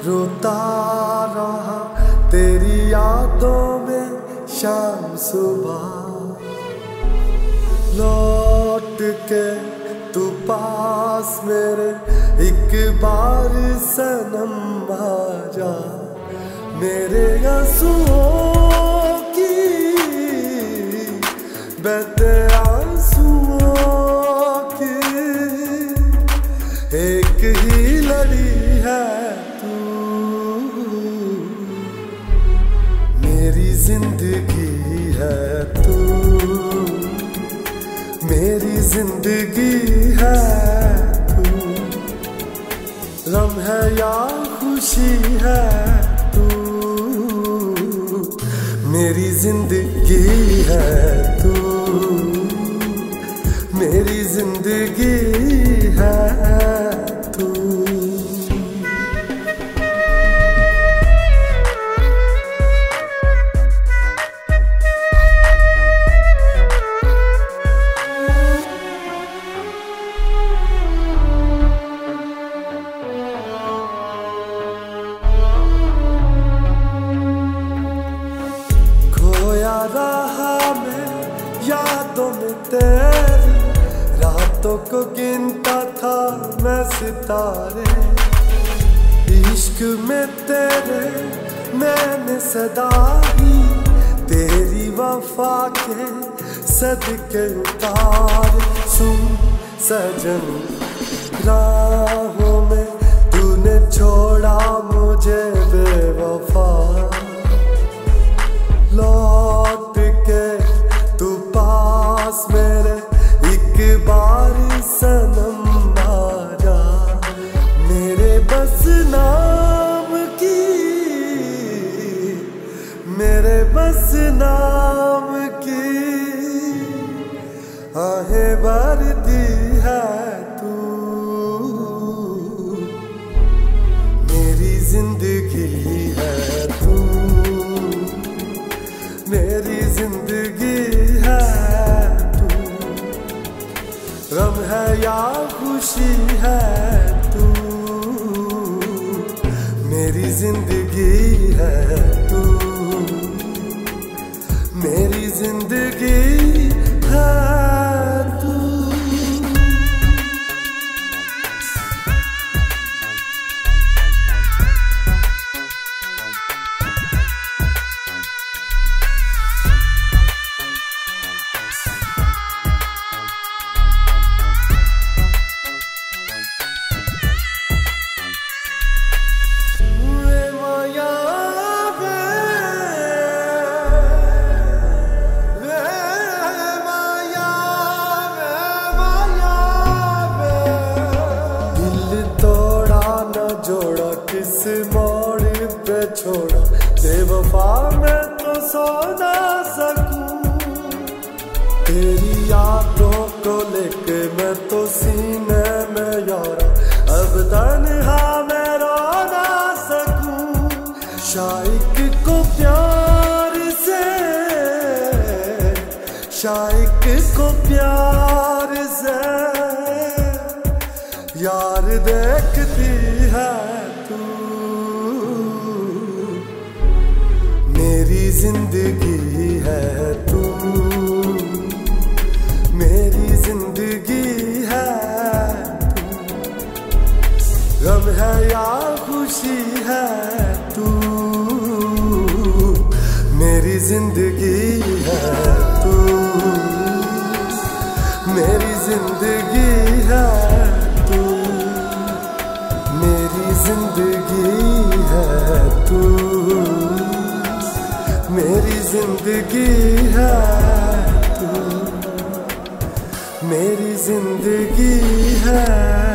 रोता रहा तेरी यादों में शाम सुबह। लौट के तू पास मेरे एक बार सनम आ जा। मेरे आंसुओं की बहते आंसुओं की एक ही लड़ी है तू। मेरी जिंदगी है तू, मेरी जिंदगी है तू। गम है या खुशी है तू, मेरी जिंदगी है तू, मेरी जिंदगी है तू। खोया रहा मैं यादों में तेरी, रातों को गिनता था मैं सितारे। इश्क में तेरे मैंने सदा ही तेरी वफा के सदके उतारे। सुन सजन राहों में तूने छोड़ा मुझे बेवफा। लौट के तू पास मेरे एक बार सनम आ जा। मेरे बस नाम की, मेरे बस नाम की आहें भरती है तू। मेरी जिंदगी है तू, मेरी जिंदगी है तू। गम है या खुशी है तू, मेरी जिंदगी है तू, मेरी जिंदगी है तू। जोड़ा किस मोड़ पे छोड़ा बेवफा मैं तो सो ना सकूं। तेरी यादों को लेके मैं तो सीने में यारा अब तन्हा मैं रो ना सकूं। शाइक को प्यार से, शाइक को प्यार से यार देखती है तू। मेरी जिंदगी है तू, मेरी जिंदगी है तू। गम है या खुशी है तू, मेरी जिंदगी है तू, मेरी जिंदगी है तू, मेरी जिंदगी है तू, मेरी जिंदगी है तू, मेरी जिंदगी है।